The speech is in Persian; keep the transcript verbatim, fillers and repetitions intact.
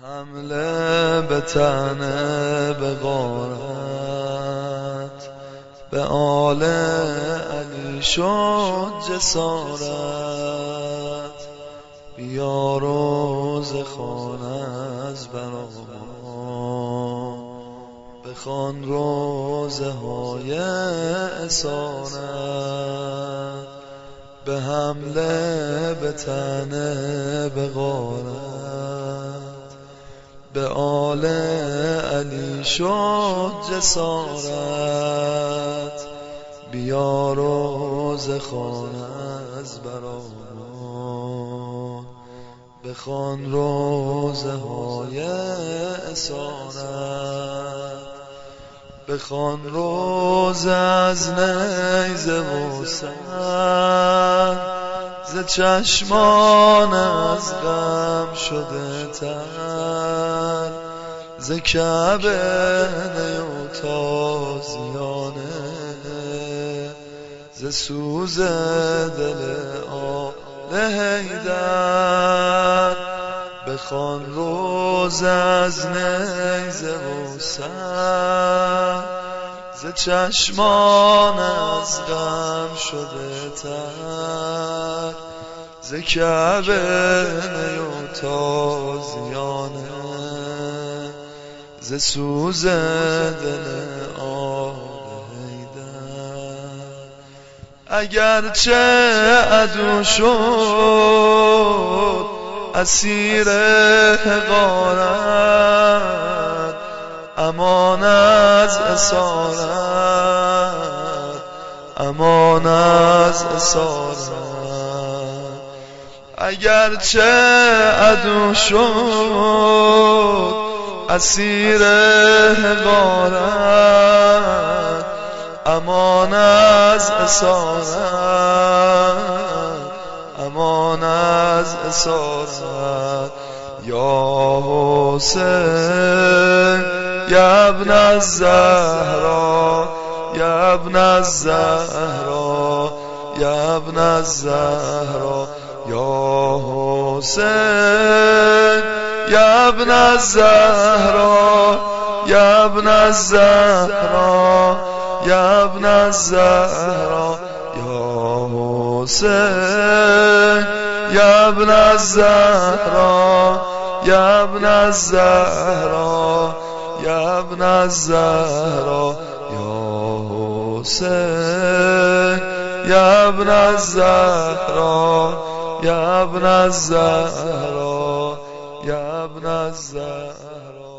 حمله به تنه به غارت به آل علی شد جسارت. بیا روز خوان از برا ما بخوان روزه های اسارت. به حمله به تنه به غارت به آل علی شد جسارت. بیا روز خوان از برا ما بخوان روزه های اسارت. بخوان روز از نیزه و سر ز چشمان از غم شده تر. ز کعبه نیو تازیانه ز سوز دل آل حیدر. بخوان روز از نیزه و سر ز چشمان از غم شده تر. ز کعبه نیو تازیانه ز سوز دل آل حیدر. اگرچه عدو شد اسیر حقارت امان از اسارت امان از اسارت. اگرچه عدو شد اسیر حقارت امان از اسارت امان از اسارت. یا حسین یا ابن الزهرا یا ابن الزهرا یا ابن الزهرا. یا حسین یا ابن الزهرا یا ابن الزهرا یا ابن الزهرا. یا حسین یا ابن الزهرا یا ابن الزهرا یا ابن الزهرا. یا حسین یا ابن الزهرا یا ابن الزهرا یا ابن الزهرا.